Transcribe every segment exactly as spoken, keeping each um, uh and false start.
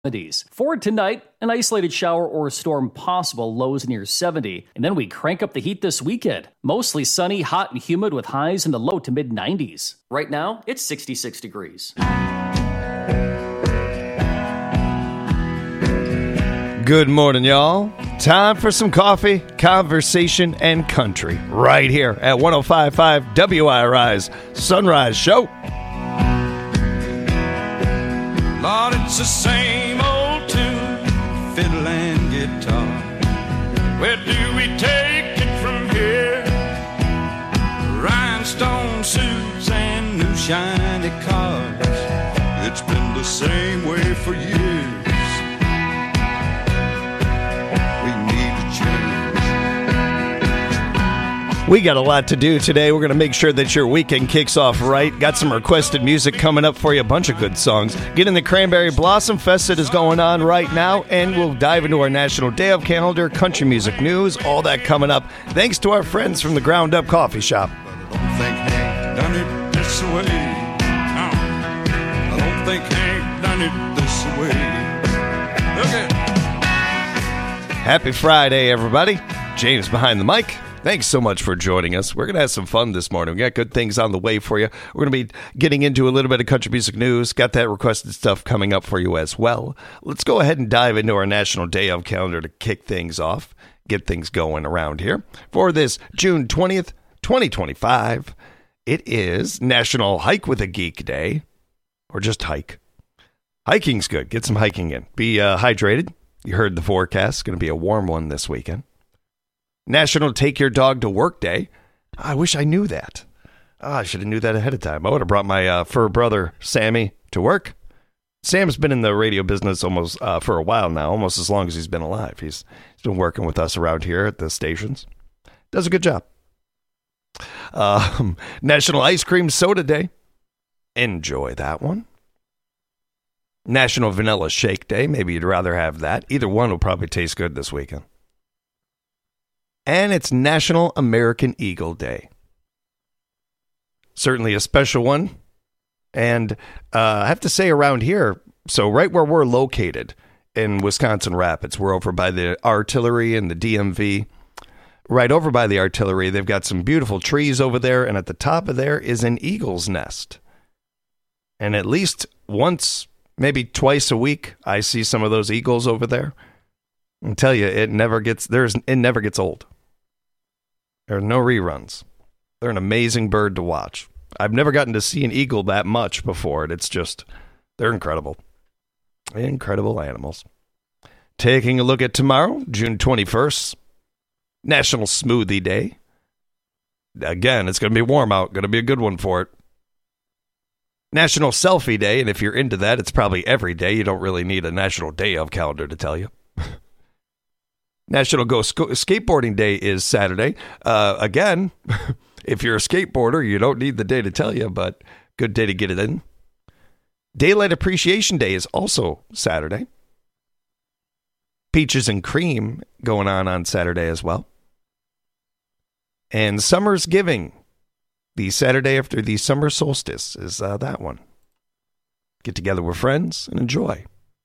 For tonight, an isolated shower or storm possible, lows near seventy. And then we crank up the heat this weekend. Mostly sunny, hot, and humid with highs in the low to mid nineties. Right now, it's sixty-six degrees. Good morning, y'all. Time for some coffee, conversation, and country. Right here at one oh five point five W I R I's Sunrise Show. Lord, it's the same old tune, fiddle and guitar. Where do we take it from here? Rhinestone suits and new shiny cars. It's been the same way for years. We need to change. We got a lot to do today. We're going to make sure that your weekend kicks off right. Got some requested music coming up for you, a bunch of good songs. Get in the Cranberry Blossom Fest that is going on right now, and we'll dive into our National Day of calendar, country music news, all that coming up. Thanks to our friends from the Ground Up Coffee Shop. I don't think Hank done it this way. No, I don't think Hank done it this way. Okay. Happy Friday, everybody. James behind the mic. Thanks so much for joining us. We're going to have some fun this morning. We got good things on the way for you. We're going to be getting into a little bit of country music news. Got that requested stuff coming up for you as well. Let's go ahead and dive into our National Day of calendar to kick things off, get things going around here. For this June twentieth, twenty twenty-five, it is National Hike with a Geek Day, or just hike. Hiking's good. Get some hiking in. Be uh, hydrated. You heard the forecast. It's going to be a warm one this weekend. National Take Your Dog to Work Day. I wish I knew that. Oh, I should have knew that ahead of time. I would have brought my uh, fur brother, Sammy, to work. Sam's been in the radio business almost uh, for a while now, almost as long as he's been alive. He's, he's been working with us around here at the stations. Does a good job. Uh, National Ice Cream Soda Day. Enjoy that one. National Vanilla Shake Day. Maybe you'd rather have that. Either one will probably taste good this weekend. And it's National American Eagle Day. Certainly a special one. And uh, I have to say around here, so right where we're located in Wisconsin Rapids, we're over by the artillery and the D M V. Right over by the artillery, they've got some beautiful trees over there. And at the top of there is an eagle's nest. And at least once, maybe twice a week, I see some of those eagles over there. I tell you, it never gets there's it never gets old. There are no reruns. They're an amazing bird to watch. I've never gotten to see an eagle that much before. It's just, they're incredible. Incredible animals. Taking a look at tomorrow, June twenty-first, National Smoothie Day. Again, it's going to be warm out. Going to be a good one for it. National Selfie Day, and if you're into that, it's probably every day. You don't really need a National Day of calendar to tell you. National Go Sco- Skateboarding Day is Saturday. Uh, again, if you're a skateboarder, you don't need the day to tell you, but good day to get it in. Daylight Appreciation Day is also Saturday. Peaches and Cream going on on Saturday as well. And Summer's Giving, the Saturday after the summer solstice, is uh, that one. Get together with friends and enjoy.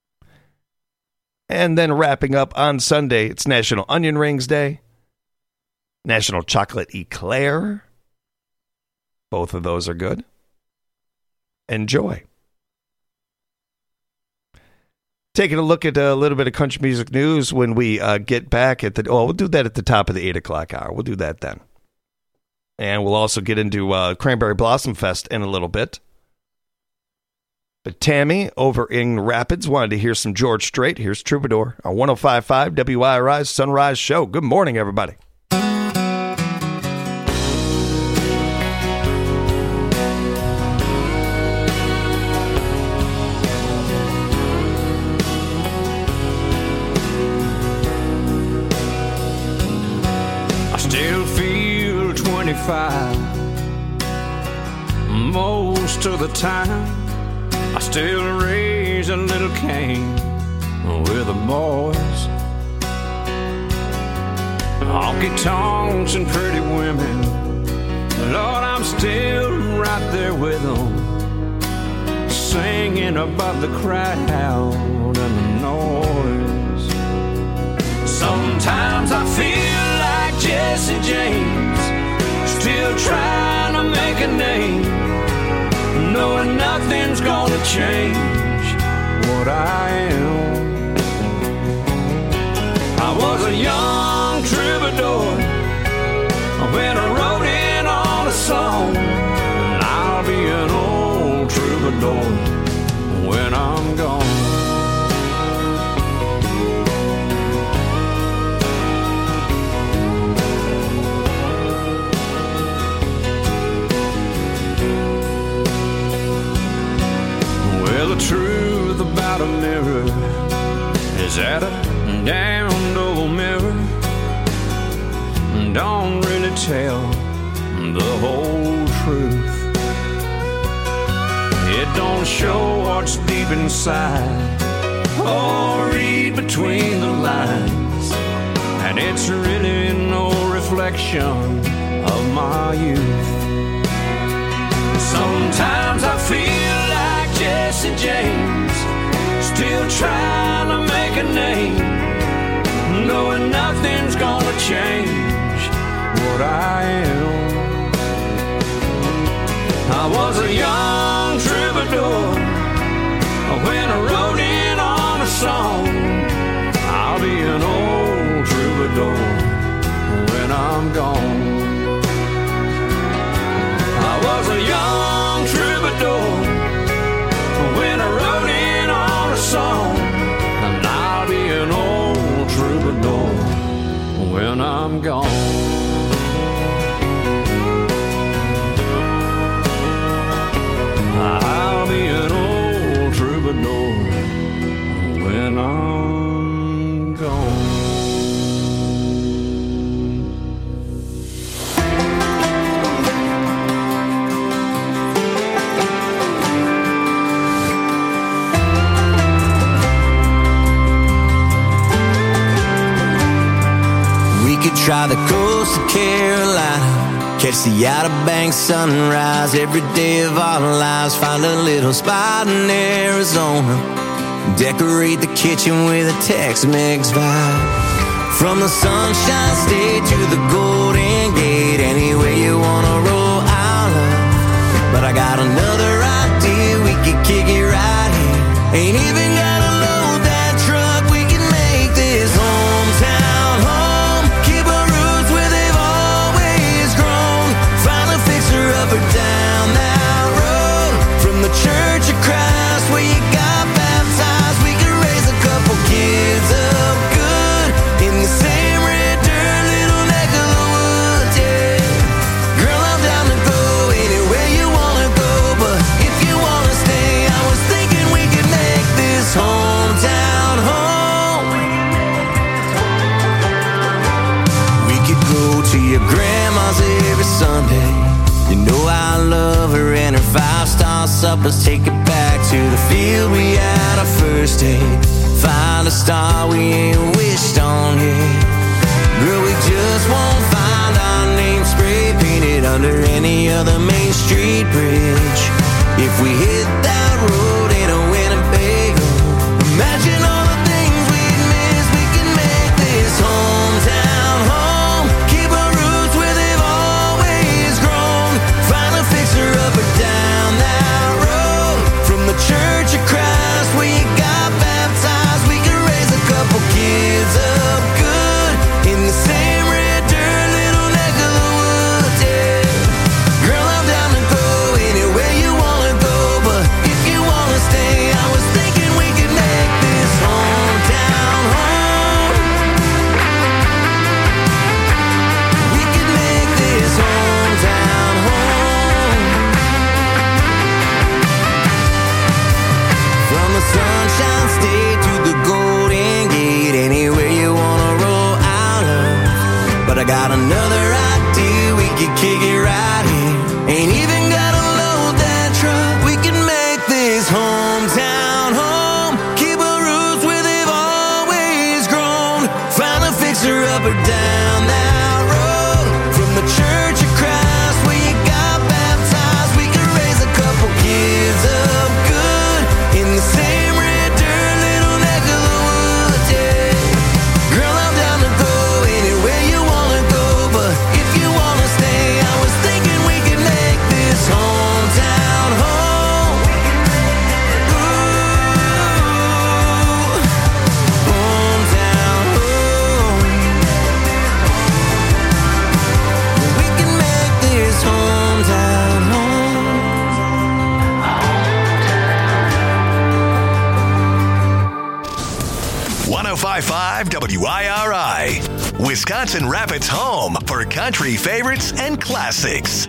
And then wrapping up on Sunday, it's National Onion Rings Day, National Chocolate Eclair. Both of those are good. Enjoy. Taking a look at a little bit of country music news when we uh, get back at the... Oh, we'll do that at the top of the eight o'clock hour. We'll do that then. And we'll also get into uh, Cranberry Blossom Fest in a little bit. But Tammy over in Rapids wanted to hear some George Strait. Here's Troubadour on one oh five point five W I R I's Sunrise Show. Good morning, everybody. I still feel twenty-five most of the time. I still raise a little Cain with the boys. Honky tonks and pretty women, Lord, I'm still right there with them, singing above the crowd and the change what I am. I was a young troubadour when I wrote in on a song, and I'll be an old troubadour when I'm gone. Well, the truth about a mirror is that a damned old mirror don't really tell the whole truth. It don't show what's deep inside or read between the lines, and it's really no reflection of my youth. Sometimes I feel like Jesse James, still trying to make a name, knowing nothing's gonna change what I am. I was a young troubadour when I wrote in on a song. I'll be an old troubadour when I'm gone. I was a young troubadour when I wrote in on a song, and I'll be an old troubadour when I'm gone. I'll be an old troubadour when I'm gone. We could try the coast of Carolina, catch the Outer Banks sunrise every day of our lives. Find a little spot in Arizona, decorate the kitchen with a Tex-Mex vibe. From the Sunshine State to the Golden Gate, anywhere you wanna roll, I'll love. But I got another idea, we could kick it right here. Ain't even gotta load that truck, we can make this hometown home. Keep our roots where they've always grown. Find a fixer up or down that road. From the Church of Christ where you got baptized, we could raise a couple kids up good in the same red dirt little neck of the woods, yeah. Girl, I'm down to go anywhere you wanna go, but if you wanna stay, I was thinking we could make this hometown home. We could go to your grandma's every Sunday. You know I love her and her five-star suppers. Take it back to the field we had our first date. Find a star we ain't wished on yet. Girl, we just won't find our name spray painted under any other Main Street bridge. If we hit that road in a Winnebago, imagine all the things we'd miss. We can make this hometown home. Keep our roots where they've always grown. Find a fixer up or down that road. From the Church of Christ where you got baptized, we can raise a couple kids up good in the same red dirt little neck of the woods, yeah. Girl, I'm down to go anywhere you wanna go, but one oh five point five W I R I, Wisconsin Rapids' home for country favorites and classics.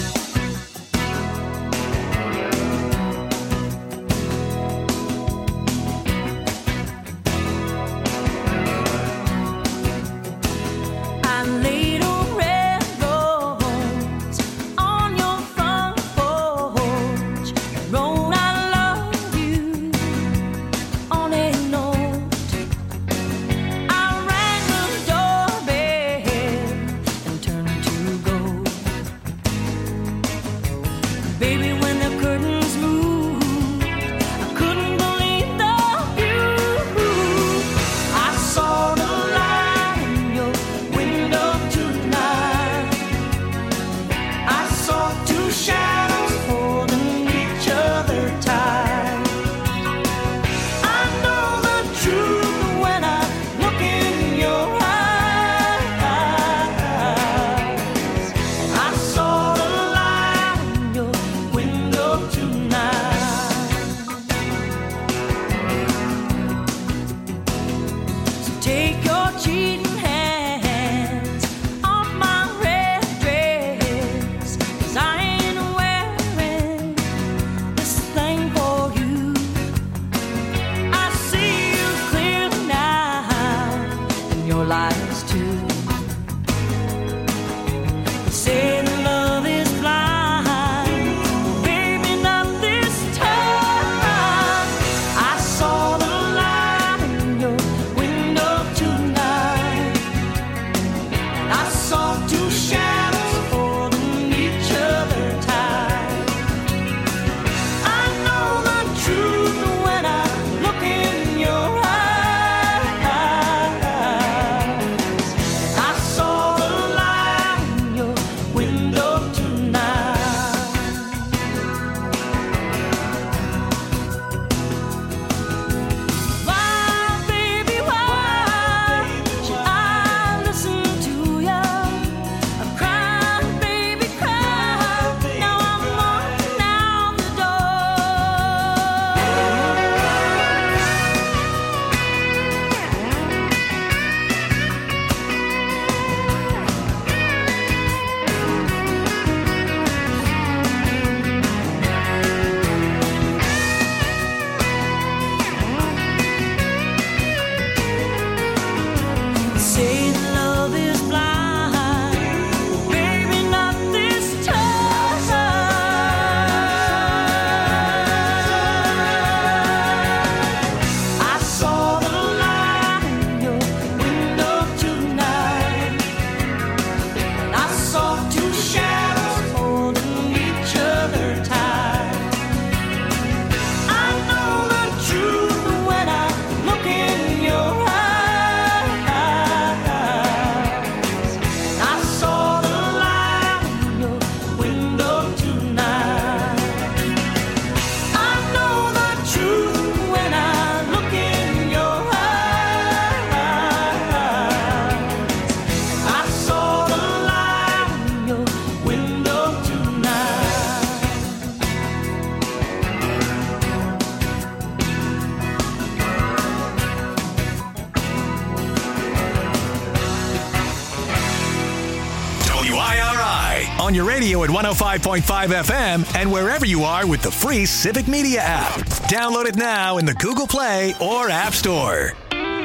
On your radio at one oh five point five F M and wherever you are with the free Civic Media app. Download it now in the Google Play or App Store.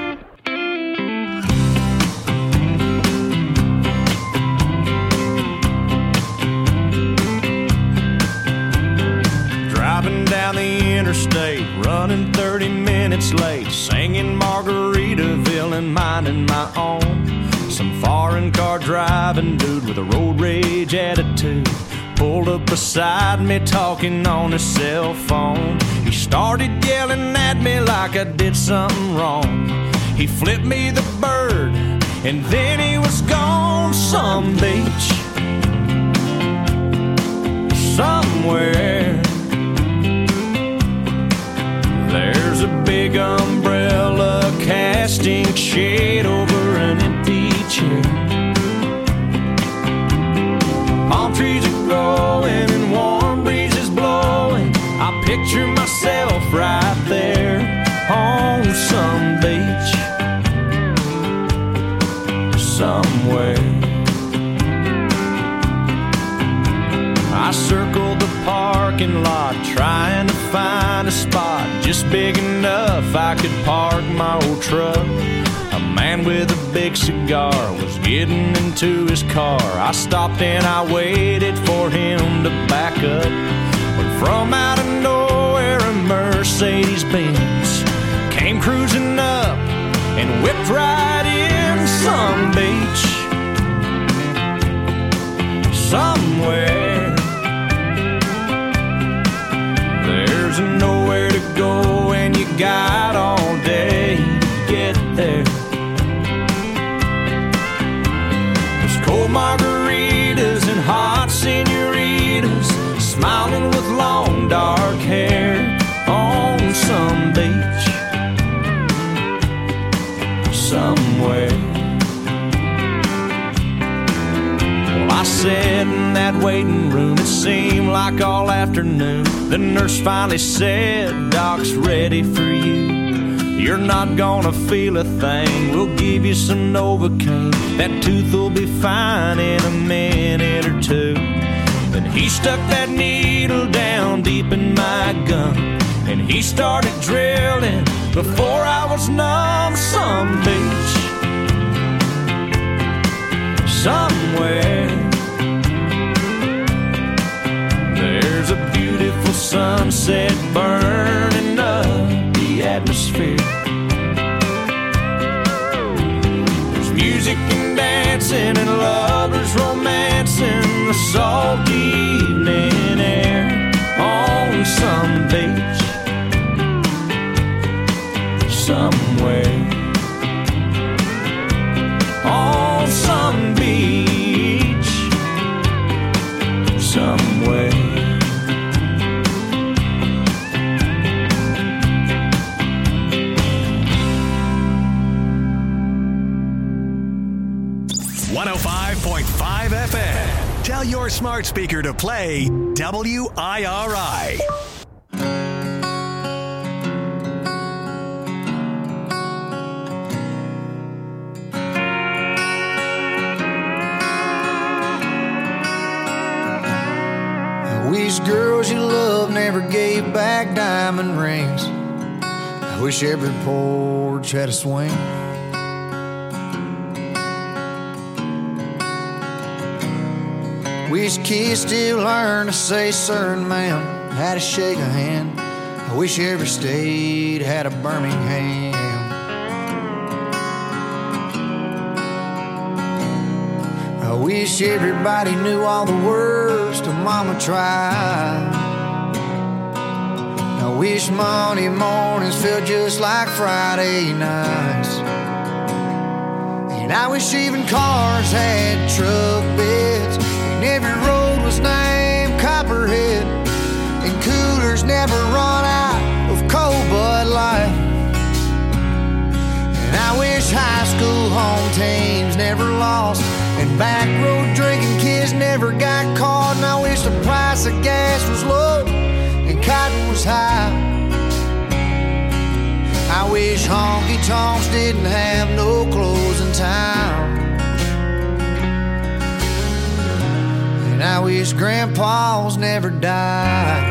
Driving down the interstate, running thirty minutes late, singing Margaritaville and minding my own. Some foreign car driving dude with a road rage attitude pulled up beside me talking on his cell phone. He started yelling at me like I did something wrong. He flipped me the bird and then he was gone. Some beach somewhere, there's a big umbrella casting shade over an empty chair. Palm trees are growing and warm breezes blowing. I picture myself right there on some beach somewhere. I circled the parking lot trying to find a spot just big enough I could park my old truck. A man with a big cigar was getting into his car. I stopped and I waited for him to back up. But from out of nowhere a Mercedes-Benz came cruising up and whipped right in some beach somewhere. There's nowhere to go and you got all day to get there. There's cold margaritas and hot senoritas smiling with long dark hair on some beach somewhere. Well, I sat in that waiting room, it seemed like all afternoon. The nurse finally said, "Doc's ready for you. You're not gonna feel a thing. We'll give you some Novocaine. That tooth will be fine in a minute or two." Then he stuck that needle down deep in my gum and he started drilling before I was numb. Some beach somewhere. There's a beautiful sunset burning up the atmosphere. There's music and dancing and lovers romancing the salty evening air on some beach somewhere. On some beach somewhere. one oh five point five F M. Tell your smart speaker to play W I R I. I wish girls you love never gave back diamond rings. I wish every porch had a swing. Wish kids still learn to say sir and ma'am, how to shake a hand. I wish every state had a Birmingham. I wish everybody knew all the words to Mama Tried. I wish Monday mornings felt just like Friday nights. And I wish even cars had truck beds, and every road was named Copperhead, and coolers never run out of cold Bud Light. And I wish high school home teams never lost, and back road drinking kids never got caught. And I wish the price of gas was low and cotton was high. I wish honky-tonks didn't have no closing time. And I wish grandpas never died.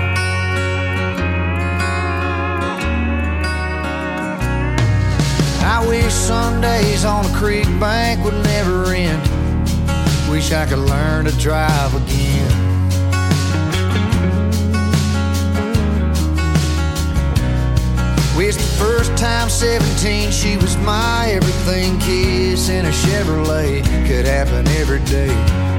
I wish Sundays on a creek bank would never end. Wish I could learn to drive again. Wish the first time seventeen she was my everything. Kiss in a Chevrolet could happen every day.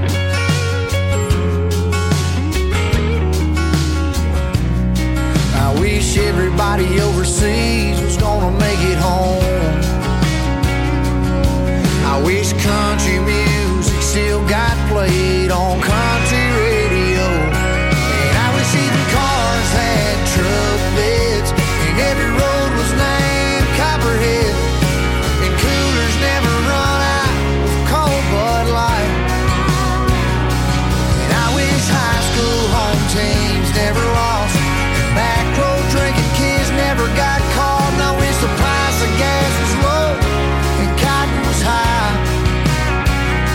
I wish everybody overseas was gonna make it home. I wish country music still got played on country radio. And I wish even cars had truck beds, and every road was named Copperhead, and coolers never run out of cold Bud Light. And I wish high school home teams never lost, and back road drinking kids never got caught. And I wish the price of gas was low and cotton was high.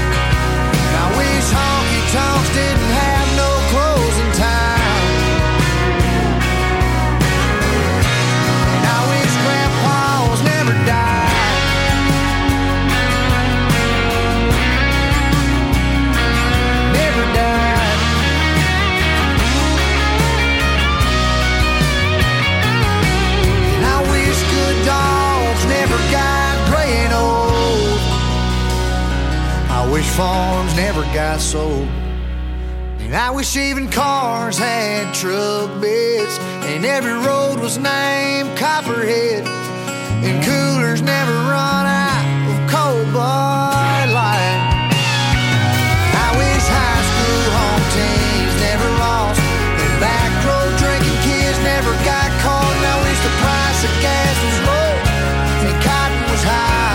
farms never got sold. And I wish even cars had truck beds, and every road was named Copperhead, and coolers never run out of cold Bud Light. I wish high school home teams never lost, and back road drinking kids never got caught. And I wish the price of gas was low and cotton was high.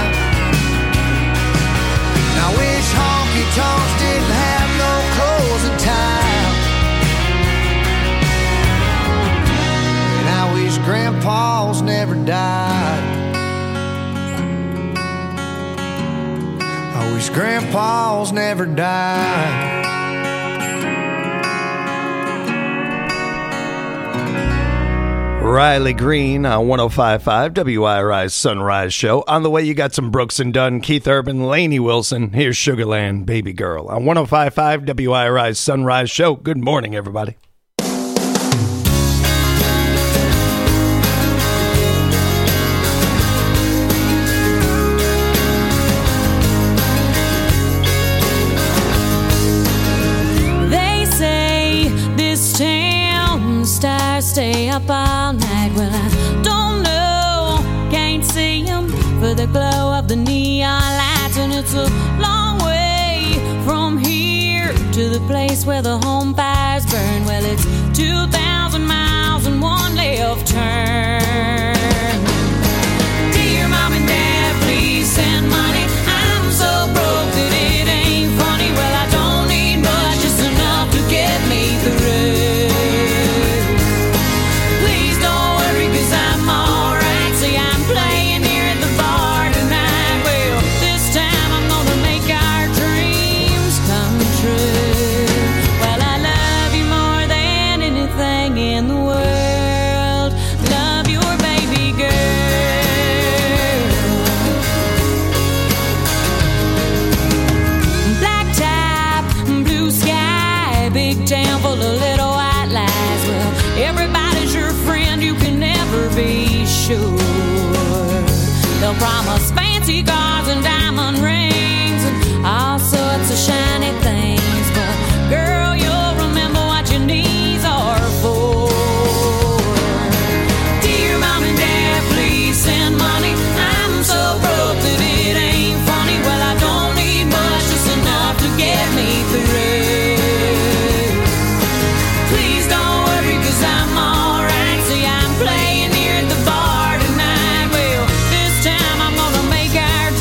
And I wish honky tonks didn't have no closing time. And I wish grandpas never died. I wish grandpas never died. Riley Green on one oh five point five W I R I's Sunrise Show. On the way, you got some Brooks and Dunn, Keith Urban, Lainey Wilson. Here's Sugarland, Baby Girl on one oh five point five W I R I's Sunrise Show. Good morning, everybody. Stay up all night. Well, I don't know, can't see them for the glow of the neon lights. And it's a long way from here to the place where the home fires burn. Well, it's two thousand miles and one left turn. Dear Mom and Dad, please send money. I'm so broke that it ain't funny. Well, I don't need much, just enough to get me through. Be sure they'll promise fancy cars and diamond rings and all sorts of shiny things, but girl, you'll remember what your knees are for. Dear Mom and Dad, please send money. I'm so broke that it ain't funny. Well, I don't need much, just enough to get me through. Please don't worry, 'cause I'm alright. See, I'm playing the bar tonight. Well, this time I'm gonna make our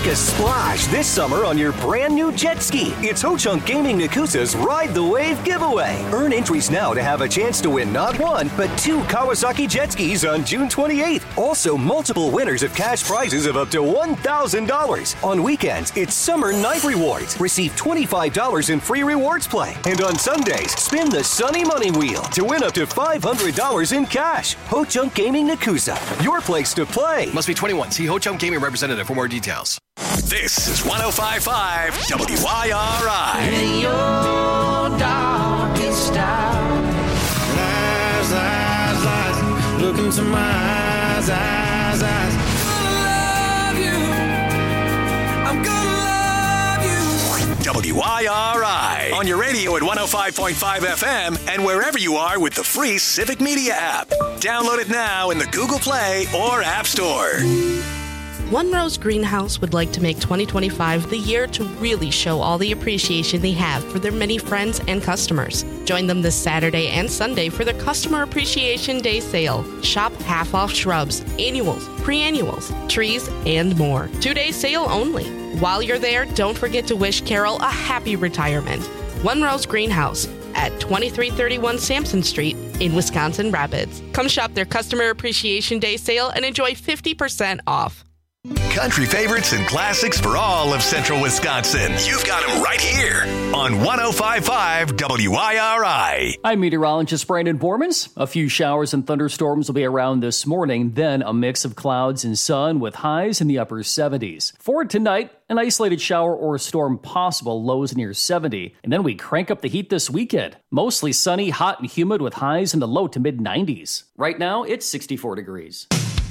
Take a splash this summer on your brand new jet ski. It's Ho-Chunk Gaming Nakusa's Ride the Wave giveaway. Earn entries now to have a chance to win not one, but two Kawasaki jet skis on June twenty-eighth. Also, multiple winners of cash prizes of up to one thousand dollars. On weekends, it's Summer Night Rewards. Receive twenty-five dollars in free rewards play. And on Sundays, spin the Sunny Money Wheel to win up to five hundred dollars in cash. Ho-Chunk Gaming Nakusa, your place to play. Must be twenty-one. See Ho-Chunk Gaming representative for more details. This is one oh five point five W Y R I. In your darkest hour. Eyes, eyes, eyes, look into my eyes, eyes, eyes. I love you. I'm gonna love you. W Y R I. On your radio at one oh five point five F M and wherever you are with the free Civic Media app. Download it now in the Google Play or App Store. One Rose Greenhouse would like to make twenty twenty-five the year to really show all the appreciation they have for their many friends and customers. Join them this Saturday and Sunday for the Customer Appreciation Day sale. Shop half-off shrubs, annuals, pre-annuals, trees, and more. Two-day sale only. While you're there, don't forget to wish Carol a happy retirement. One Rose Greenhouse at twenty-three thirty-one Sampson Street in Wisconsin Rapids. Come shop their Customer Appreciation Day sale and enjoy fifty percent off. Country favorites and classics for all of central Wisconsin. You've got them right here on one oh five point five W Y R I. I'm meteorologist Brandon Bormans. A few showers and thunderstorms will be around this morning, then a mix of clouds and sun with highs in the upper seventies. For tonight, an isolated shower or storm possible, lows near seventy. And then we crank up the heat this weekend. Mostly sunny, hot, and humid with highs in the low to mid nineties. Right now, it's sixty-four degrees.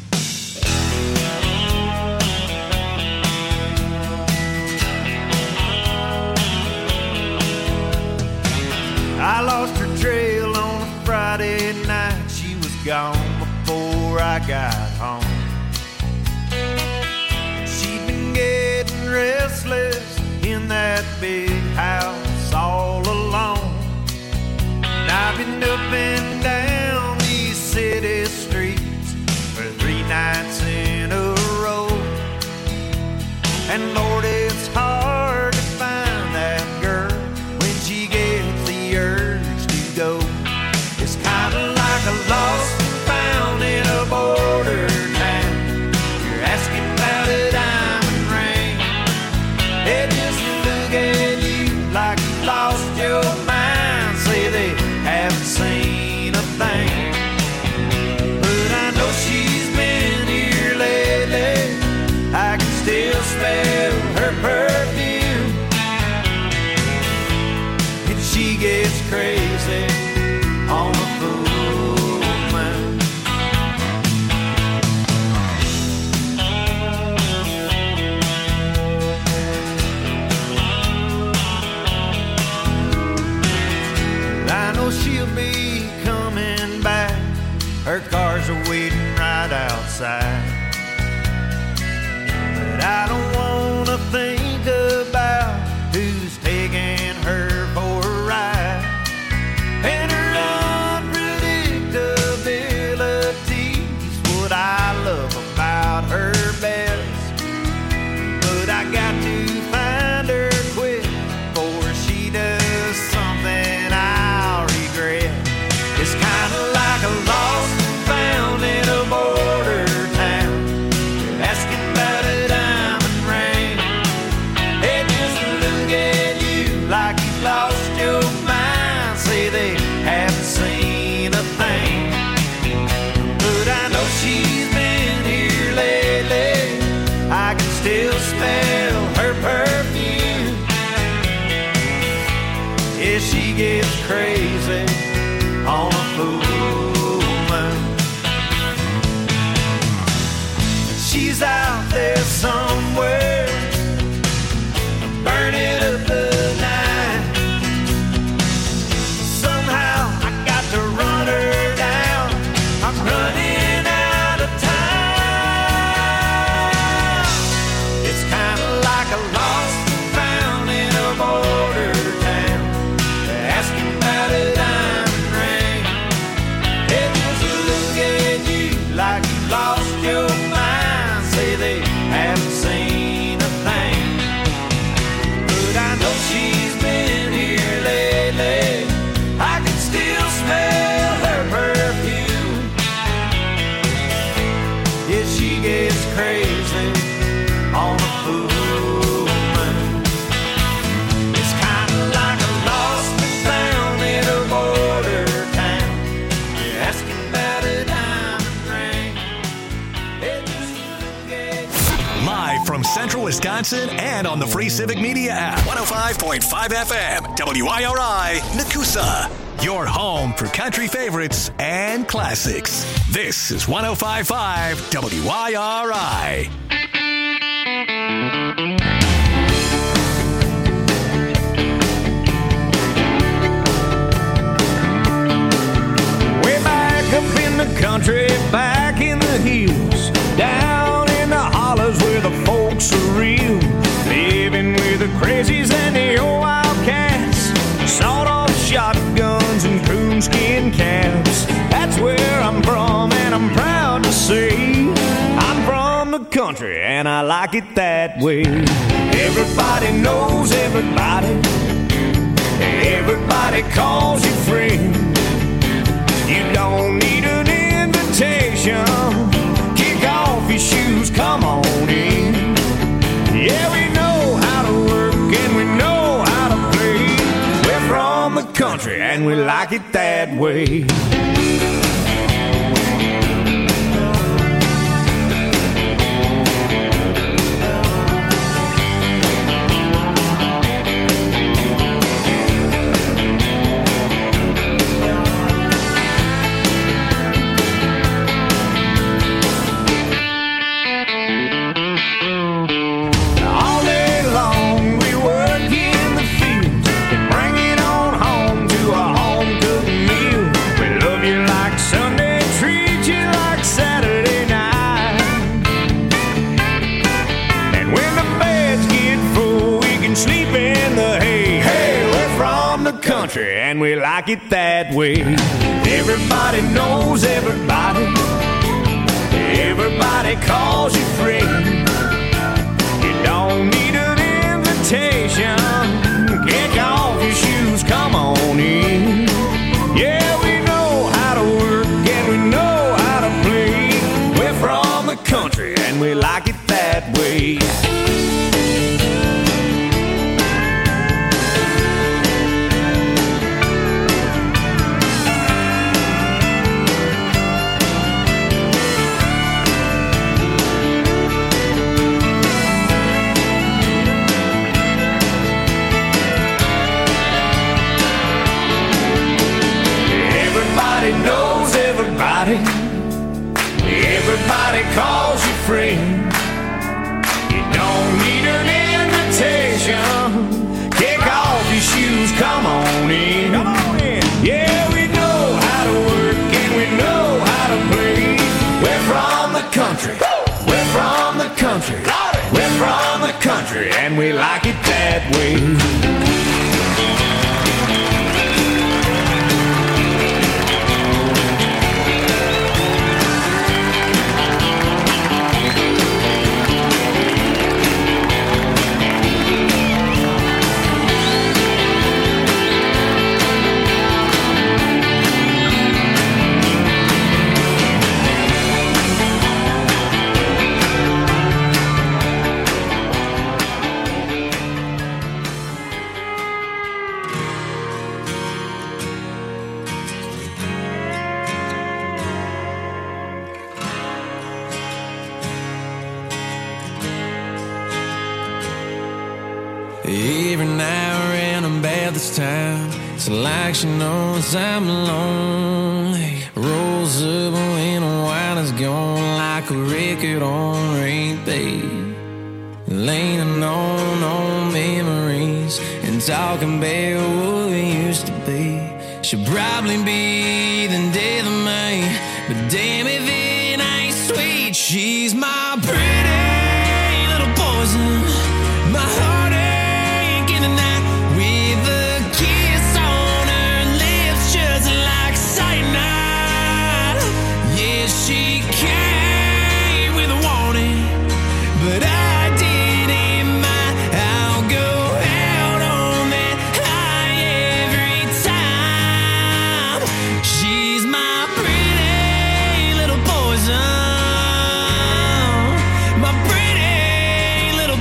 I lost her trail on a Friday night. She was gone before I got home. She'd been getting restless in that big house all alone. And I've been up and down these city streets for three nights in a row. And Lord, it's hard to find that girl when she gets the urge to go. It's kind of like a lost and found in a border town. You're asking about a diamond ring. They just look at you like you lost your mind. Say they haven't seen a thing. But I know she's been here lately. I can still smell her perfume. And she gets crazy on a full moon. I know she'll be coming back. Her cars are waiting right outside. But I don't wanna think about who's taking her for a ride. And her unpredictability's what I love about her best. But I got to find her quick before she does something I'll regret. It's kinda like a lost and found in a border town. You're asking about a diamond ring. They just look at you like you lost your mind. Say they haven't seen a thing. But I know she's been here lately. I can still smell her perfume. Yeah, she gets crazy on a full moon. She's out there somewhere, burning up the night. Somehow I got to run her down. I'm running out of time. It's kind of like a lost and found in a border town. They're asking about a diamond ring. They just look at you like you lost your mind. Say they haven't seen a thing. from Central Wisconsin and on the free Civic Media app. one oh five point five F M, W I R I, Nakusa. Your home for country favorites and classics. This is one oh five point five W I R I. Way back up in the country, back in the hills, down in the hollers where the folks are real, living with the crazies and the old wildcats, sawed-off shotguns and coonskin caps. That's where I'm from, and I'm proud to say I'm from the country, and I like it that way. Everybody knows everybody, everybody calls you friend. You don't need an invitation. Kick off your shoes, come on in. Yeah, we know how to work and we know how to play. We're from the country and we like it that way. And we like it that way. Everybody knows everybody, everybody calls you friend. You don't need an invitation. Kick off your shoes, come on in. Yeah, we know how to work and we know how to play. We're from the country and we like it that way. Knows everybody, everybody calls you friend. You don't need an invitation. Kick off your shoes, come on in. Come on in. Yeah, we know how to work and we know how to play. We're from the country, we're from the country, we're from the country, and we like it that way. Every now and then about this time, it's like she knows I'm lonely. Rolls up when the wine is gone, like a record on repeat. Leaning on old memories and talking about what we used to be. She'll probably be the death of me, but damn if it ain't sweet. She's my pretty little poison, my heart. She came with a warning, but I didn't mind. I'll go out on that high every time. She's my pretty little poison, my pretty little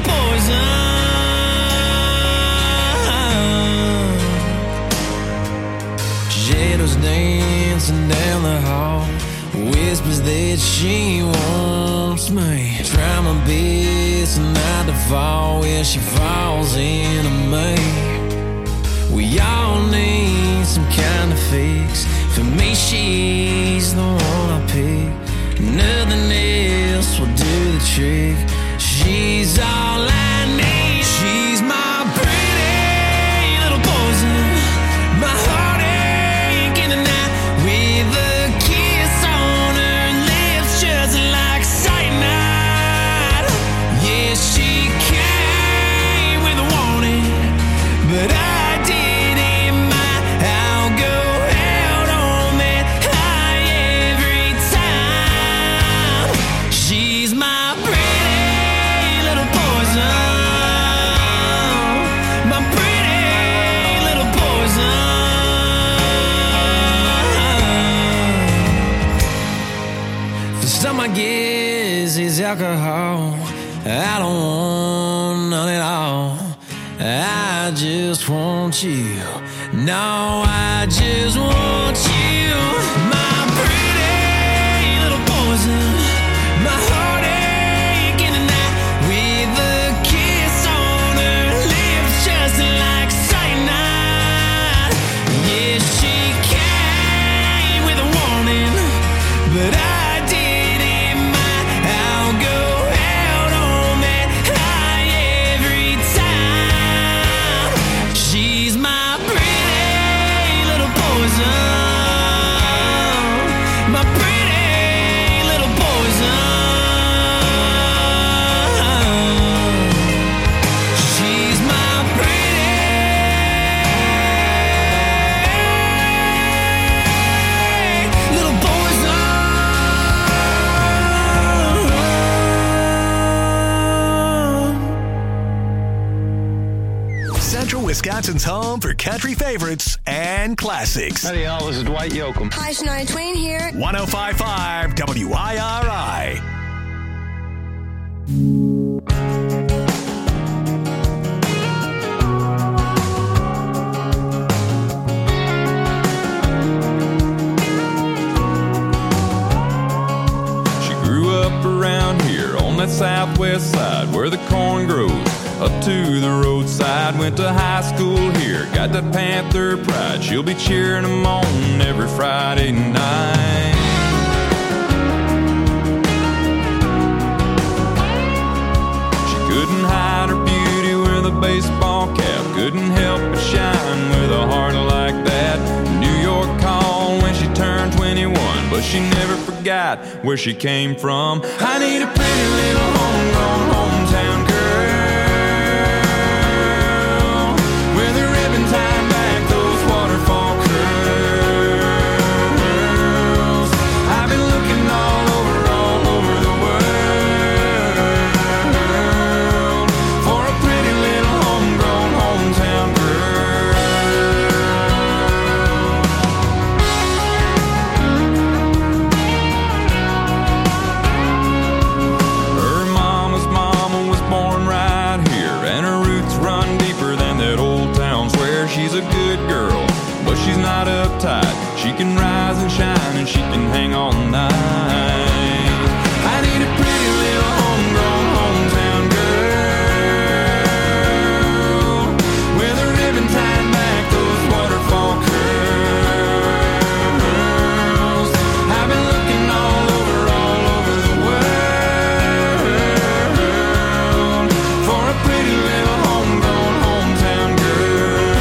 poison. Shadows dancing down the hall, whispers that she wants me. Try my best and I fall, well, she falls into me. We all need some kind of fix. For me, she's the one I pick. Nothing else will do the trick. She's all I need. She's my pretty little poison, my heartache in the night, with a kiss on her lips just like cyanide. Yeah, she came with a warning, but I didn't mind. I'll go out on that high every time. She's my pretty little poison, my pretty little poison. For some, I guess it's alcohol. I don't want none at all. I just want you. No, I just want you. My pretty little poison, my heartache in the night, with a kiss on her lips just like cyanide. Yeah, she came with a warning, but I didn't mind. I'll go out on that high every time. She's my pretty little poison, my pretty little poison. She's my pretty little poison. Central Wisconsin's home for country favorites and classics. Howdy, y'all. This is Dwight Yoakam. Hi, Shania Twain here. one oh five point five W I R I. She grew up around here on that southwest side where the corn grows up to the roadside. Went to high school here, got that Panther pride. She'll be cheering them on every Friday night. She couldn't hide her beauty with a baseball cap, couldn't help but shine with a heart like that. New York called when she turned twenty-one, but she never forgot where she came from. I need a pretty little homegrown hometown girl, with a ribbon tied back those waterfall curls. I've been looking all over, all over the world for a pretty little homegrown hometown girl. Her mama's mama was born right here, and her roots run deeper than that old town square. She's a good girl, but she's not uptight. She can rise and shine, and she can hang all night. I need a pretty little homegrown hometown girl, with a ribbon tied back those waterfall curls. I've been looking all over, all over the world for a pretty little homegrown hometown girl.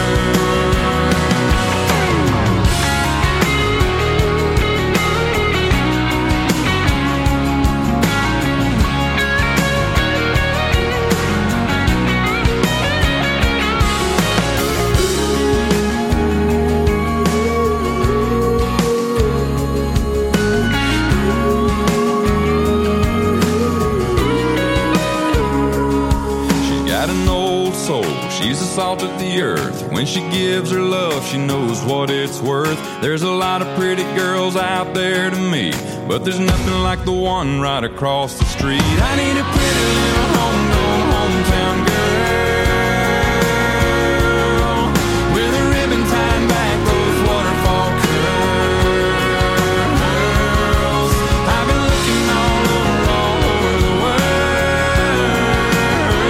She's got an old soul, she's the salt of the earth. When she gives her love, she knows what it's worth. There's a lot of pretty girls out there to me, but there's nothing like the one right across the street. I need a pretty little homegrown hometown girl, with a ribbon tied back those waterfall curls. I've been looking all over, all over the world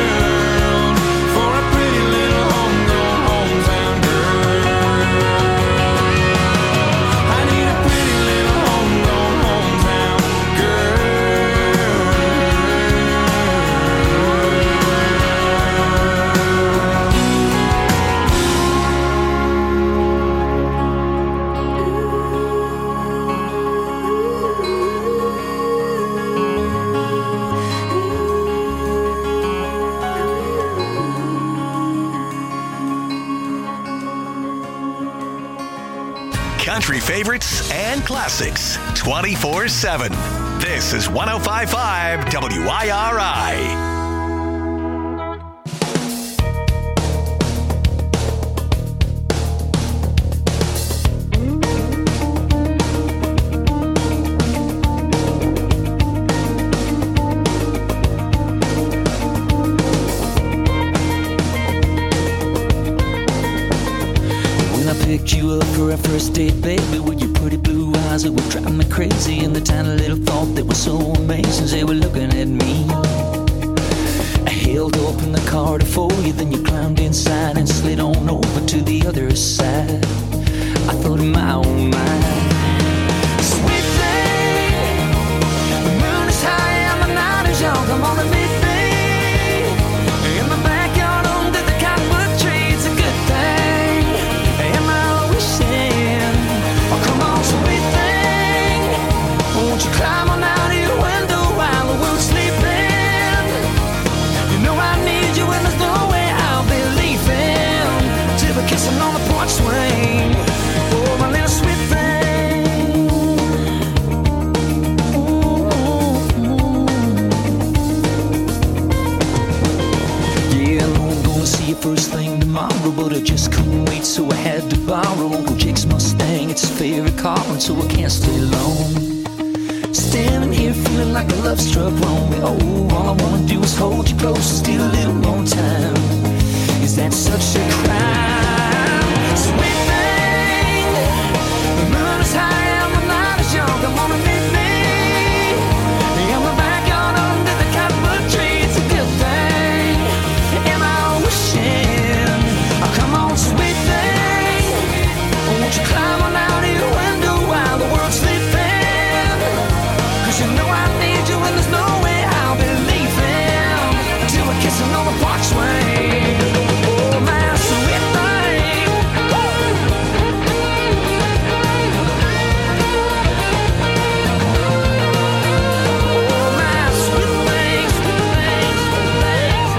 country favorites and classics twenty-four seven. This is one oh five point five W I R I. Picked you up for our first date, baby, with your pretty blue eyes that were driving me crazy, and the tiny little thought that was so amazing, they were looking at me. I held open the car to for you, then you climbed inside and slid on over to the other side. I thought in my own mind, sweet thing, the moon is high and the night is young, come on and meet me in the backyard under the cottonwood tree. It's a good thing. Oh, come on, sweet thing, won't you climb on out of your window while the world's sleeping? You know I need you and there's no way I'll be leaving till we're kissing on the porch swing. Oh, my little sweet thing. Yeah, I know I'm gonna see you first thing tomorrow, but I just couldn't wait, so I had to borrow Uncle Jake's Mustang. It's his favorite car, and so I can't stay long. Standing here feeling like a love struck wrong. Oh, all I wanna do is hold you close and steal a little more time. Is that such a crime? Sweet thing, the moon is high and the night is young. Come on and meet me in the backyard under the cottonwood tree. It's a good thing. Am I wishing? Oh, come on, sweet thing, won't you climb on out of your window while the world's sleeping? Cause you know I need you and there's no way I'll be leaving until we're kissing on the porch swing. Oh, my sweet thing. Oh, my sweet thing, sweet thing, sweet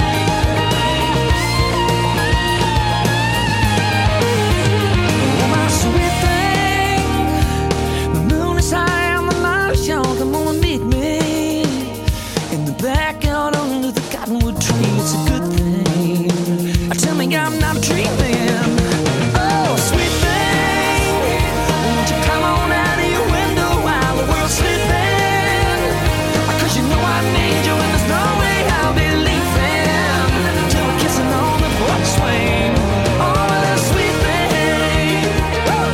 thing. Oh, my sweet thing, the moon is high and the night is young. Come on and meet me in the backyard under the cottonwood tree. It's a good thing. Tell me I'm not dreaming. Oh, sweet thing, won't you come on out of your window while the world's sleeping? Cause you know I need you and there's no way I'll be leaving till we're kissing on the porch swing. Oh, that sweet thing. Oh,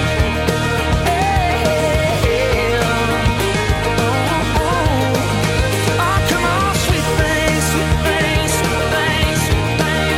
hey, oh, oh. Oh, come on, sweet thing, sweet thing, sweet thing, sweet thing.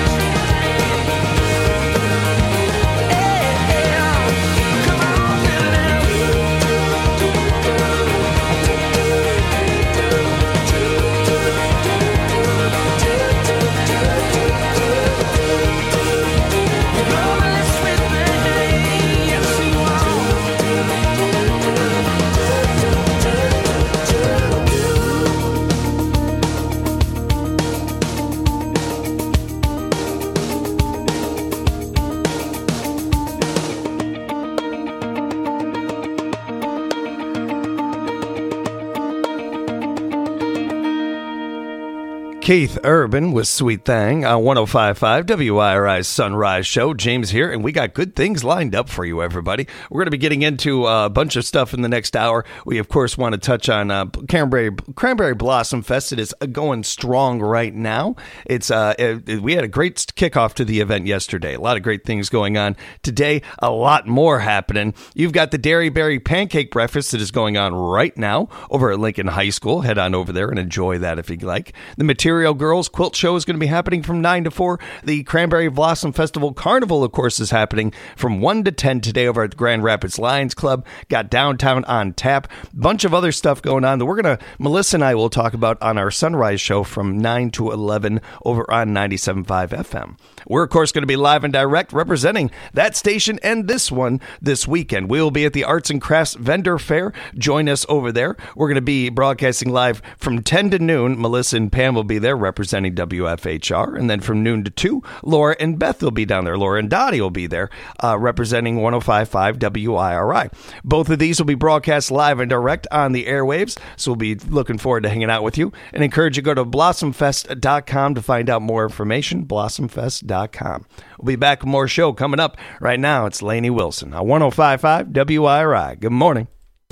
Keith Urban with Sweet Thing on one oh five point five W I R I's Sunrise Show. James here, and we got good things lined up for you, everybody. We're going to be getting into a bunch of stuff in the next hour. We, of course, want to touch on uh, Cranberry Cranberry Blossom Fest. It is going strong right now. It's uh, it, we had a great kickoff to the event yesterday. A lot of great things going on today. A lot more happening. You've got the Dairy Berry Pancake Breakfast that is going on right now over at Lincoln High School. Head on over there and enjoy that if you'd like. The Material Girls Quilt Show is going to be happening from nine to four. The Cranberry Blossom Festival Carnival, of course, is happening from one to ten today over at Grand Rapids Lions Club. Got Downtown on tap. Bunch of other stuff going on that we're going to, Melissa and I will talk about on our Sunrise Show from nine to eleven over on ninety-seven point five F M. We're, of course, going to be live and direct representing that station and this one this weekend. We will be at the Arts and Crafts Vendor Fair. Join us over there. We're going to be broadcasting live from ten to noon. Melissa and Pam will be there. there representing W F H R. And then from noon to two, Laura and Beth will be down there. Laura and Dottie will be there uh, representing one oh five point five W I R I. Both of these will be broadcast live and direct on the airwaves, so we'll be looking forward to hanging out with you and encourage you to go to blossom fest dot com to find out more information, blossom fest dot com. We'll be back with more show coming up. Right now, it's Lainey Wilson on one oh five point five W I R I. Good morning.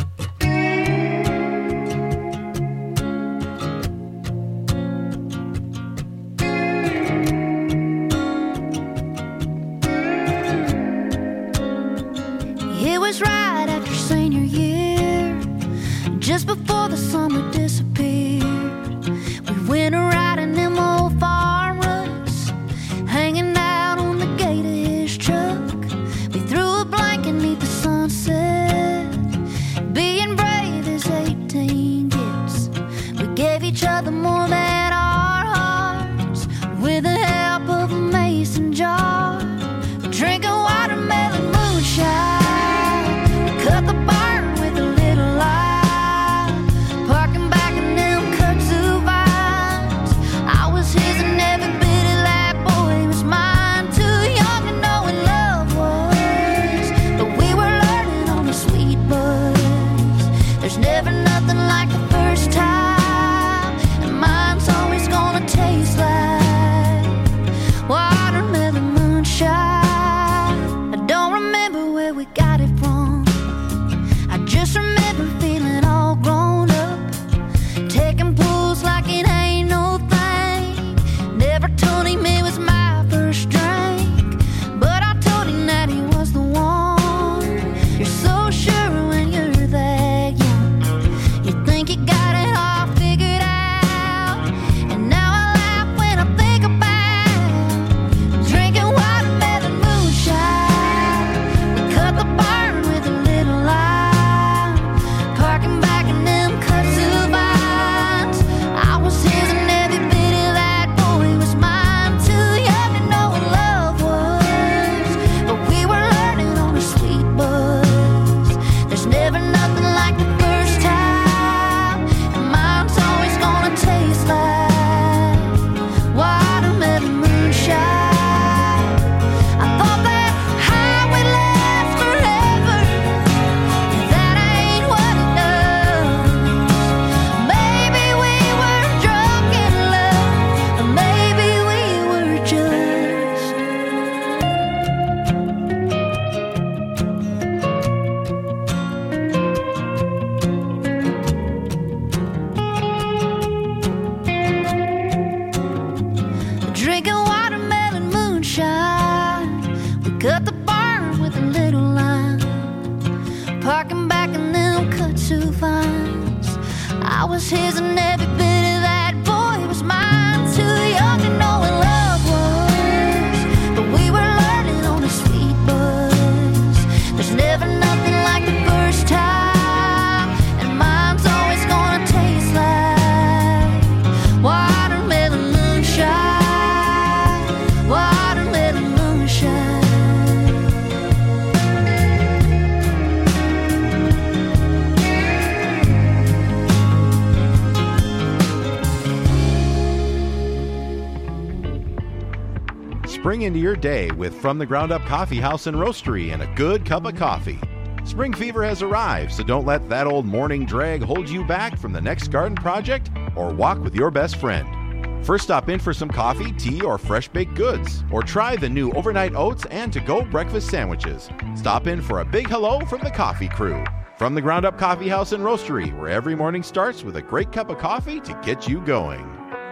It was right after senior year, just before the summer disappeared. We went a riding them old farm ruts, hanging out on the gate of his truck. We threw a blanket neath the sunset, being brave as eighteen gets. We gave each other more than our hearts, with the help of a mason jar, drinking watermelon moonshine. Cut the barn with a little light, parking back in them kudzu vines. I was his and every bit of that boy was mine. Too young to know what love was, but we were learning on the sweet buzz. There's never nothing like the first time, and mine's always gonna taste like watermelon moonshine. I don't remember where we got it from, just remember feeling all grown up, taking pulls like it ain't no thing. Never told him it was my first drink, but I told him that he was the one. You're so sure when you're that young, you think you got it all figured out. And now I laugh when I think about drinking watermelon moonshine. We cut the barn with a little light, parking back in them kudzu vines. I was his and every bit of that boy was mine. Too young to know what love was, but we were learning on a sweet buzz. There's never nothing like the first time, and mine's always gonna taste like watermelon moonshine. I thought that high would last forever, that ain't what it does. Maybe we were drunk in love, or maybe we were just. Drinking watermelon moonshine. We cut the barn with a little lime, parking back in them kudzu vines. I was his and every bit of that boy was mine. Too young to know what love was, but we were learning on a sweet buzz. There's never nothing like the first time, and mine's always gonna taste like watermelon moonshine. Watermelon moonshine. Spring into your day with From the Ground Up Coffee House and Roastery and a good cup of coffee. Spring fever has arrived, so don't let that old morning drag hold you back from the next garden project or walk with your best friend. First, stop in for some coffee, tea, or fresh baked goods, or try the new overnight oats and to-go breakfast sandwiches. Stop in for a big hello from the coffee crew. From the Ground Up Coffee House and Roastery, where every morning starts with a great cup of coffee to get you going.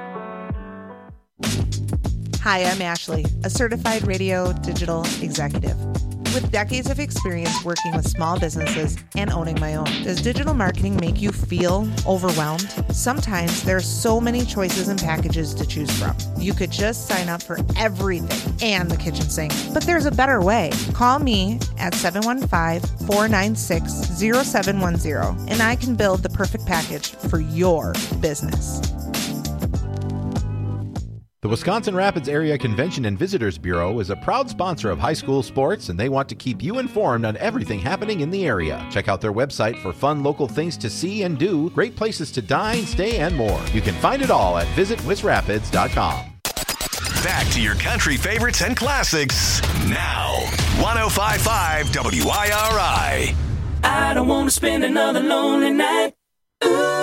Hi, I'm Ashley, a certified radio digital executive. With decades of experience working with small businesses and owning my own, does digital marketing make you feel overwhelmed? Sometimes there are so many choices and packages to choose from. You could just sign up for everything and the kitchen sink, but there's a better way. Call me at seven one five, four nine six, zero seven one zero and I can build the perfect package for your business. The Wisconsin Rapids Area Convention and Visitors Bureau is a proud sponsor of high school sports, and they want to keep you informed on everything happening in the area. Check out their website for fun local things to see and do, great places to dine, stay, and more. You can find it all at visit wis rapids dot com. Back to your country favorites and classics now. one oh five point five W I R I. I don't want to spend another lonely night. Ooh.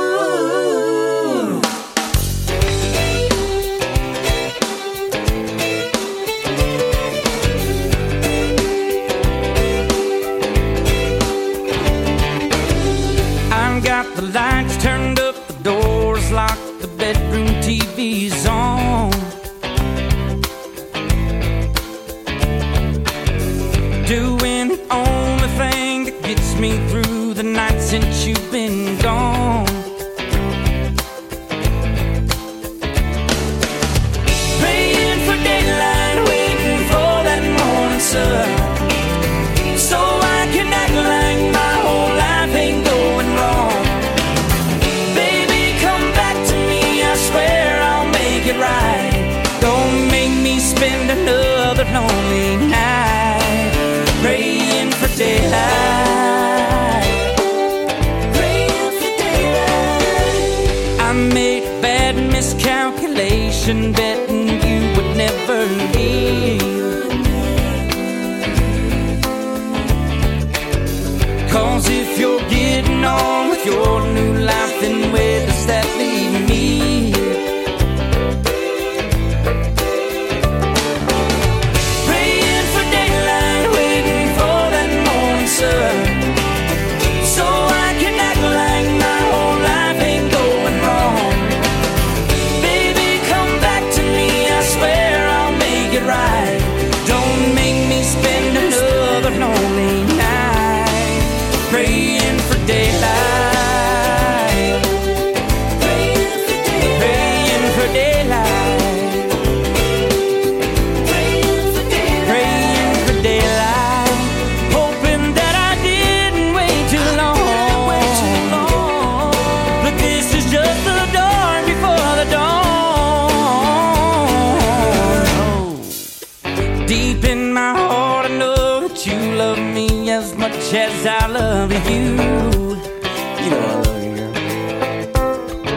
Got the lights turned up, the doors locked, the bedroom T V's on. Doing the only thing that gets me through the night since you've been gone. Praying for daylight, waiting for that morning sun, so I can act like my whole life ain't going wrong. Right. Don't make me spend another lonely night praying for daylight. Praying for daylight. I made a bad miscalculation betting you would never leave. Cause if you're getting on with your new life, then where does that leave me? So I can act like my whole life ain't going wrong. Baby, come back to me, I swear I'll make it right. Don't make me spend another lonely night praying for daylight. Praying for daylight. Praying for daylight. Praying for daylight. Praying for daylight. As much as I love you, you know I love you, girl.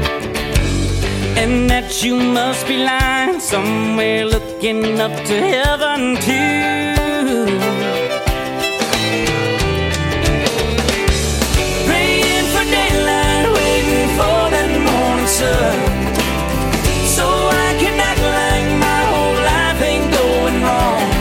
And that you must be lying somewhere, looking up to heaven too. Praying for daylight, waiting for that morning sun, so I can act like my whole life ain't going wrong.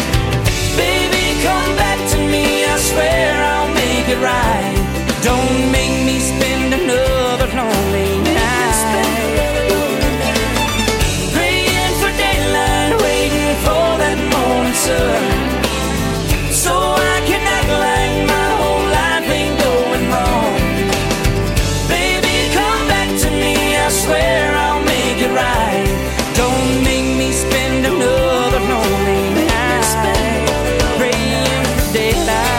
I swear I'll make it right. Don't make me spend another lonely night praying for daylight, waiting for that morning sun, so I can act like my whole life ain't going wrong. Baby, come back to me, I swear I'll make it right. Don't make me spend another lonely night praying for daylight.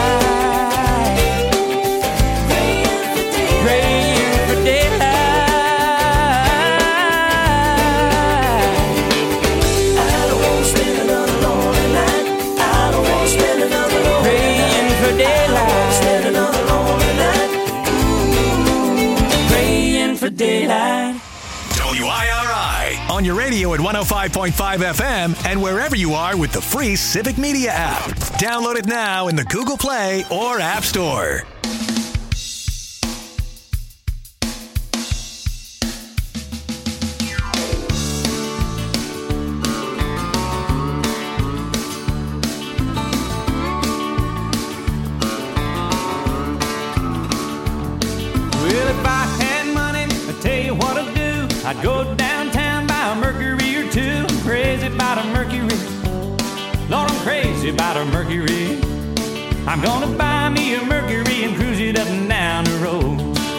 Daylight. W I R I on your radio at one oh five point five F M and wherever you are with the free Civic Media app. Download it now in the Google Play or App Store. I'd go downtown, buy a Mercury or two. I'm crazy about a Mercury. Lord, I'm crazy about a Mercury. I'm gonna buy me a Mercury and cruise it up and down the road.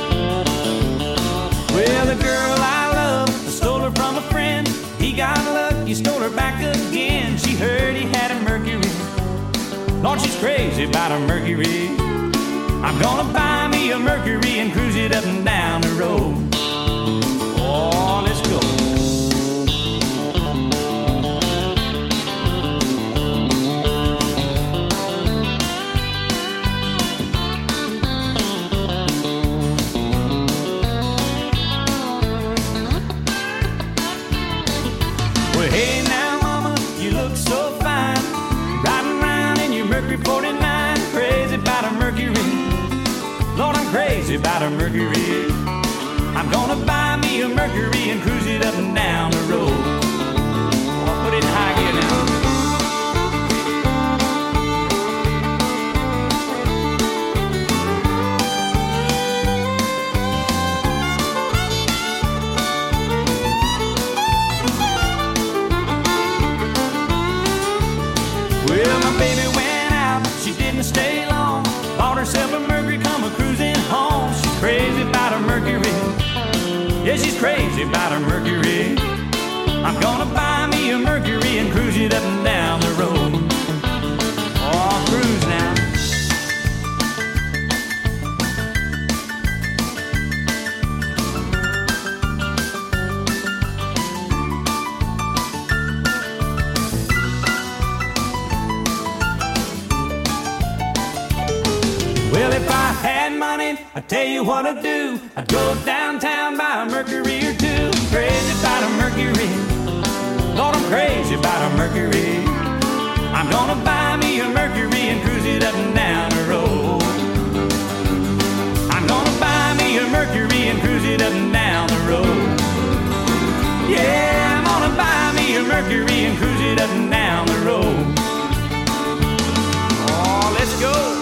Well, the girl I love, I stole her from a friend. He got lucky, stole her back again. She heard he had a Mercury. Lord, she's crazy about a Mercury. I'm gonna buy me a Mercury and cruise it up and down the road. Oh, let's go. crazy about a Mercury. I'm gonna buy me a Mercury and cruise it up and down the road. Oh, I'll put it in high gear now. Well, my baby went out, she didn't stay long. Bought herself a Mercury, come a cruising home. She's crazy about a Mercury. Yeah, she's crazy about her Mercury. I'm gonna buy me a Mercury and cruise it up and down the road. Oh, I'll cruise now. Well, if I had money, I'd tell you what I'd do. I'd go downtown, buy a Mercury or two. Crazy about a Mercury. Lord, I'm crazy about a Mercury. I'm gonna buy me a Mercury and cruise it up and down the road. I'm gonna buy me a Mercury and cruise it up and down the road. Yeah, I'm gonna buy me a Mercury and cruise it up and down the road. Oh, let's go.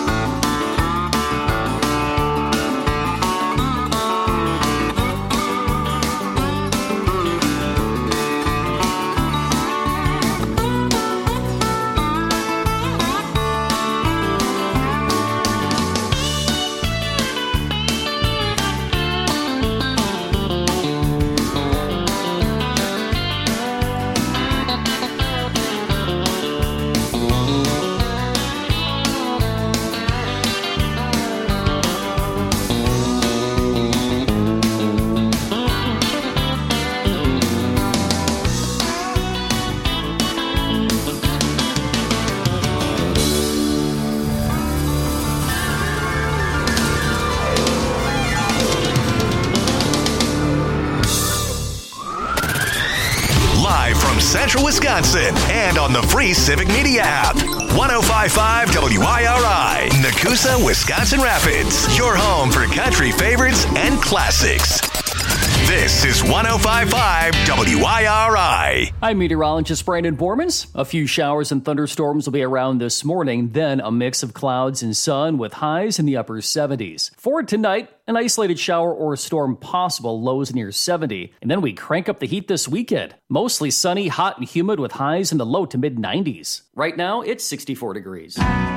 Central Wisconsin and on the free Civic Media app. one oh five point five W I R I, Nakusa, Wisconsin Rapids. Your home for country favorites and classics. This is one oh five point five W I R I. I'm meteorologist Brandon Bormans. A few showers and thunderstorms will be around this morning, then a mix of clouds and sun with highs in the upper seventies. For tonight, an isolated shower or storm possible, lows near seventy. And then we crank up the heat this weekend. Mostly sunny, hot and humid with highs in the low to mid nineties. Right now, it's sixty-four degrees.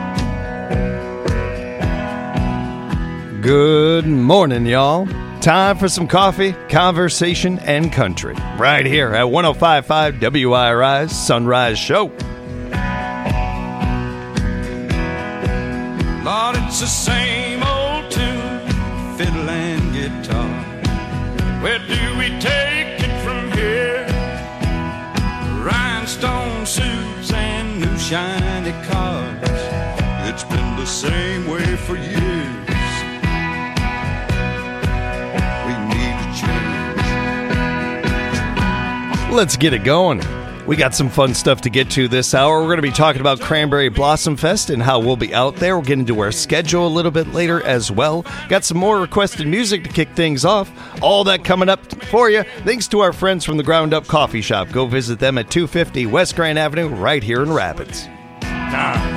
Good morning, y'all. Time for some coffee, conversation, and country. Right here at one oh five point five W I R I's Sunrise Show. Lord, it's the same old tune, fiddle and guitar. Where do we take it from here? Rhinestone suits and new shiny cars. It's been the same way for years. Let's get it going. We got some fun stuff to get to this hour. We're going to be talking about Cranberry Blossom Fest and how we'll be out there. We'll get into our schedule a little bit later as well. Got some more requested music to kick things off. All that coming up for you. Thanks to our friends from the Ground Up Coffee Shop. Go visit them at two fifty West Grand Avenue right here in Rapids.